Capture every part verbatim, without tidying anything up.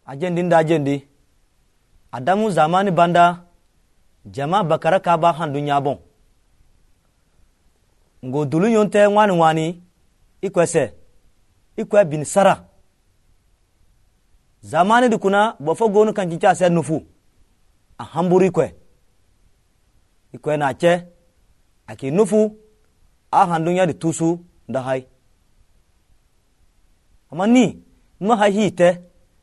ajendi nda ajendi adamu zamani banda jama bakara ka ba handu nyabon ngo dulu yonte nwani nwani ikwese ikwe bin sara zamani dukuna bofo gonu kan kincha se nufu a hamburi kwe ikwe na che aki nufu a handu nya di tusu nda hai amani ma ha hite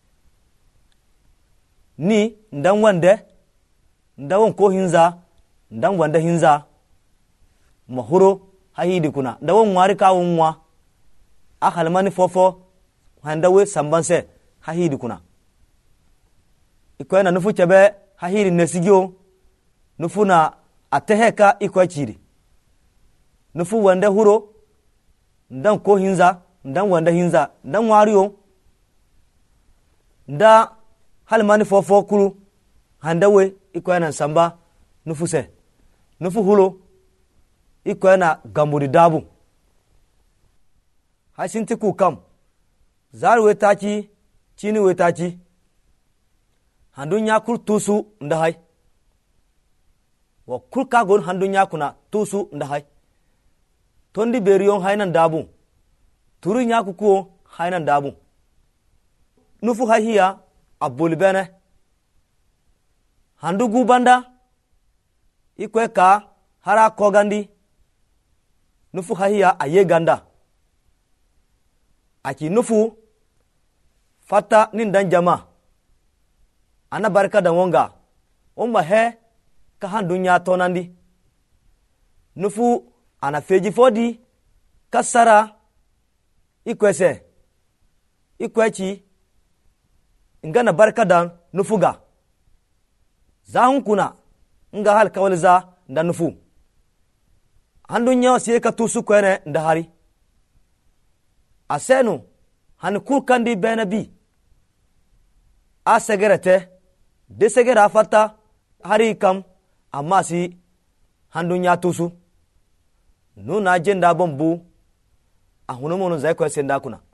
ni ndan wande ndawon ko hinza ndan wanda hinza mahuro hahidi kuna ndawon nwari ka wonwa ahalmani fofo handawe sambanse hahidi kuna ikoyna nufu chebe hahidi nesigyo nufu na ateheka iko chiri nufu wanda huro ndan ko hinza ndan wanda hinza ndan nwariyo nda halmani fofo kuru handawe iko yana samba nufu se nufu hulo iko yana gamburi dabu hasinti ku kam zaru wetachi chini wetachi handunya kur tusu ndahai wa kur ka gon handunya kuna tusu ndahai tondi beriyon hainan dabu turu nya ku ko hainan dabu nufu hahiya abul bene handu gubanda ikwe ka hara kogandi nufu hahiya aye ganda aki nufu fata nindan jama ana barka da wonga umma he ka handu nya tonandi nufu ana feji fodi kasara ikwese ikwechi ngana barka dan nufuga zahun kuna nga hal kawalza nda nufu handu nya siye ka tusu kwene nda hari asenu han kurkandi benabi a segerete de segera fata hari kam amma si handu nya tusu nuna jenda bombu a hunumu zai kwese nda kuna